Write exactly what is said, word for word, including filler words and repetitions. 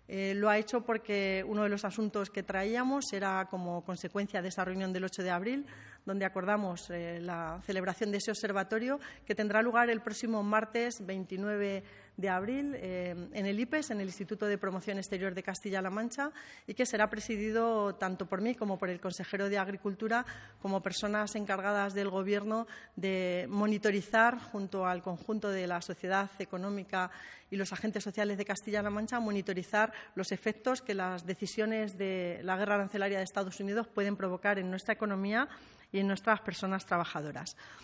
Eh, lo ha hecho porque uno de los asuntos que traíamos era como consecuencia de esa reunión del ocho de abril, donde acordamos eh, la celebración de ese observatorio que tendrá lugar el próximo martes veintinueve de abril eh, en el I P E S, en el Instituto de Promoción Exterior de Castilla-La Mancha, y que será presidido tanto por mí como por el consejero de Agricultura, como personas encargadas del Gobierno de monitorizar, junto al conjunto de la sociedad económica y los agentes sociales de Castilla-La Mancha, monitorizar los efectos que las decisiones de la guerra arancelaria de Estados Unidos pueden provocar en nuestra economía y en nuestras personas trabajadoras.